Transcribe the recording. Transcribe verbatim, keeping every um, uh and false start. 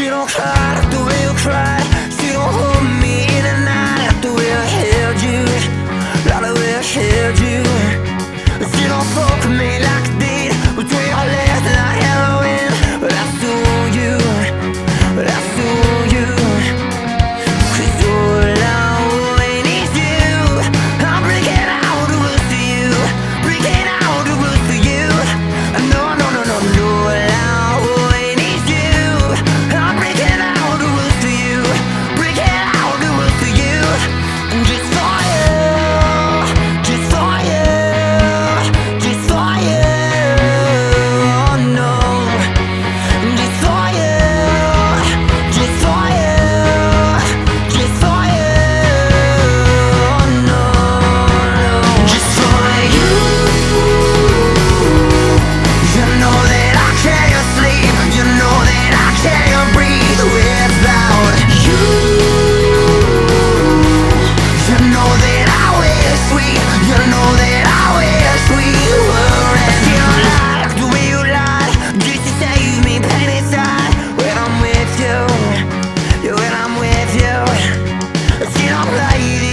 She don't cry like the way you cried. She don't hold me in the night like the way I held you, like the way I held you. She don't fuck with me like I did between our legs like heroin. But I still want you, but I still want you. 'Cause all I want is you. I'm breaking out the rules for you, breaking out the rules for you. No, no, no, no, no. All I want is you. I'm breaking out the rules for you, breaking out the rules for you. And just for you, just for you, just for you. Oh no, just for you, just for you, just for you. Oh no, no, just for you. You know that I can't sleep. You know that I can't breathe without you. You know that I wish we, you know that I wish we were. And you lied the way you lied, just to save me pain inside. When I'm with you, yeah, when I'm with you, she don't play